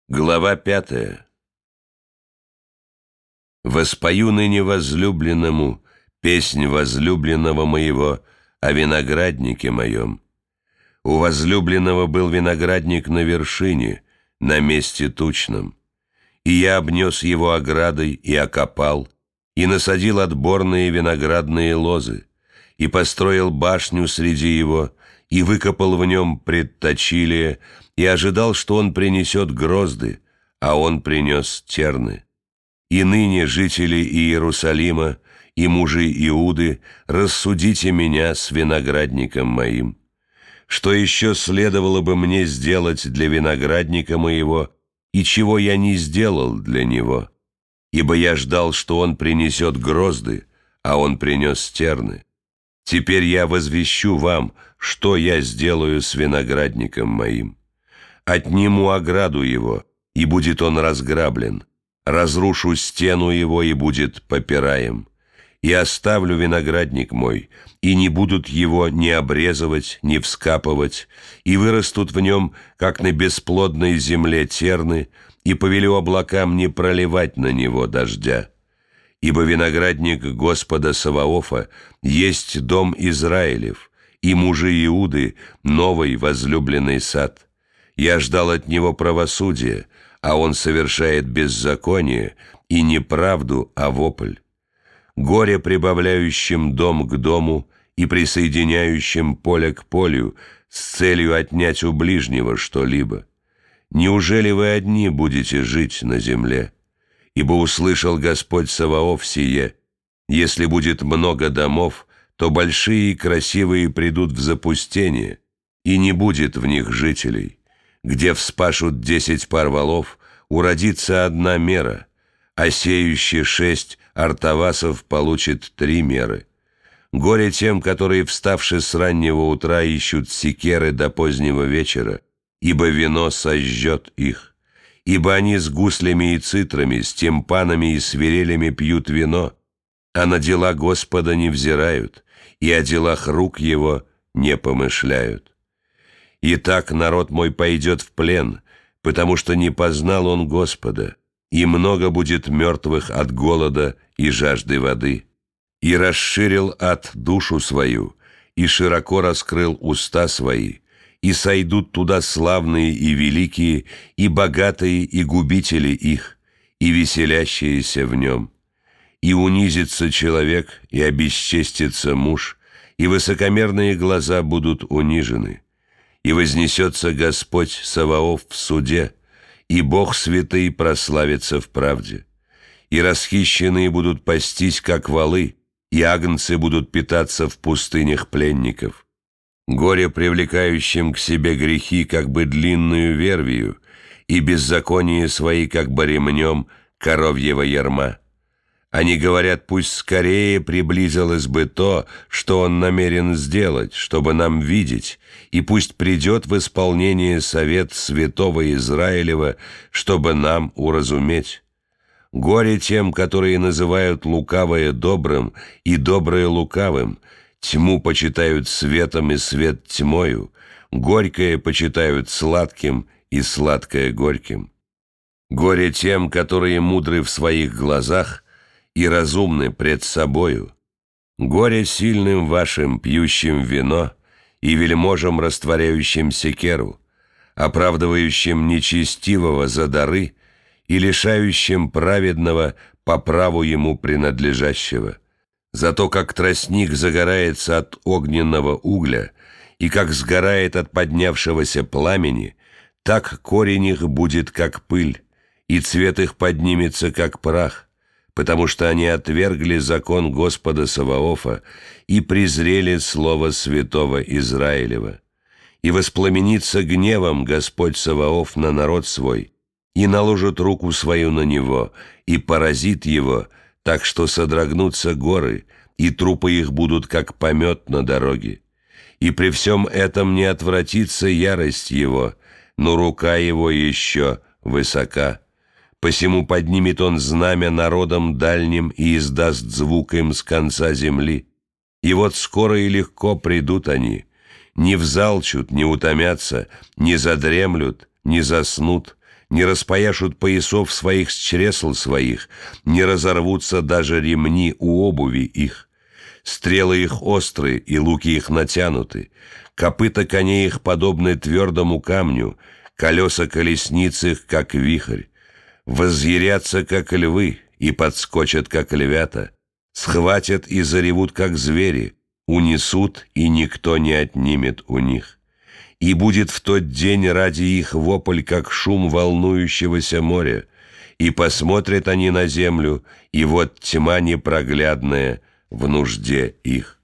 Глава 5. Воспою ныне возлюбленному песнь возлюбленного моего о винограднике моем. У возлюбленного был виноградник на вершине, на месте тучном. И я обнес его оградой и окопал, и насадил отборные виноградные лозы, и построил башню среди его, и выкопал в нем предточилие, и ожидал, что он принесет грозды, а он принес терны. И ныне, жители Иерусалима и мужи Иуды, рассудите меня с виноградником моим. Что еще следовало бы мне сделать для виноградника моего, и чего я не сделал для него? Ибо я ждал, что он принесет грозды, а он принес терны. Теперь я возвещу вам, что я сделаю с виноградником моим. Отниму ограду его, и будет он разграблен, разрушу стену его, и будет попираем. И оставлю виноградник мой, и не будут его ни обрезывать, ни вскапывать, и вырастут в нем, как на бесплодной земле терны, и повелю облакам не проливать на него дождя. Ибо виноградник Господа Саваофа есть дом Израилев, и мужи Иуды — новый возлюбленный сад. Я ждал от него правосудия, а он совершает беззаконие, и не правду, а вопль. Горе прибавляющим дом к дому и присоединяющим поле к полю с целью отнять у ближнего что-либо. Неужели вы одни будете жить на земле? Ибо услышал Господь Саваоф сие: если будет много домов, то большие и красивые придут в запустение, и не будет в них жителей. Где вспашут 10 пар валов, уродится 1 мера, а сеющий 6 артавасов получит 3 меры. Горе тем, которые, вставши с раннего утра, ищут секеры до позднего вечера, ибо вино сожжет их. Ибо они с гуслями и цитрами, с тимпанами и свирелями пьют вино, а на дела Господа не взирают, и о делах рук его не помышляют. Итак, народ мой пойдет в плен, потому что не познал он Господа, и много будет мертвых от голода и жажды воды. И расширил ад душу свою, и широко раскрыл уста свои, и сойдут туда славные и великие, и богатые, и губители их, и веселящиеся в нем. И унизится человек, и обесчестится муж, и высокомерные глаза будут унижены. И вознесется Господь Саваоф в суде, и Бог святый прославится в правде. И расхищенные будут пастись, как валы, и агнцы будут питаться в пустынях пленников. Горе привлекающим к себе грехи, как бы длинную вервию, и беззаконие свои, как бы ремнем коровьего ярма. Они говорят: пусть скорее приблизилось бы то, что он намерен сделать, чтобы нам видеть, и пусть придет в исполнение совет святого Израилева, чтобы нам уразуметь. Горе тем, которые называют лукавое добрым и доброе лукавым, тьму почитают светом и свет тьмою, горькое почитают сладким и сладкое горьким. Горе тем, которые мудры в своих глазах и разумны пред собою. Горе сильным вашим, пьющим вино, и вельможам, растворяющим секеру, оправдывающим нечестивого за дары и лишающим праведного по праву ему принадлежащего. Зато как тростник загорается от огненного угля, и как сгорает от поднявшегося пламени, так корень их будет как пыль, и цвет их поднимется как прах, потому что они отвергли закон Господа Саваофа и презрели слово святого Израилева. И воспламенится гневом Господь Саваоф на народ свой, и наложит руку свою на него, и поразит его, так что содрогнутся горы, и трупы их будут как помет на дороге. И при всем этом не отвратится ярость его, но рука его еще высока. Посему поднимет он знамя народам дальним и издаст звук им с конца земли. И вот скоро и легко придут они, не взалчут, не утомятся, не задремлют, не заснут, не распояшут поясов своих с чресл своих, не разорвутся даже ремни у обуви их. Стрелы их острые, и луки их натянуты, копыта коней их подобны твердому камню, колеса колесниц их, как вихрь. Возъярятся, как львы, и подскочат, как львята, схватят и заревут, как звери, унесут, и никто не отнимет у них. И будет в тот день ради их вопль, как шум волнующегося моря, и посмотрят они на землю, и вот тьма непроглядная в нужде их.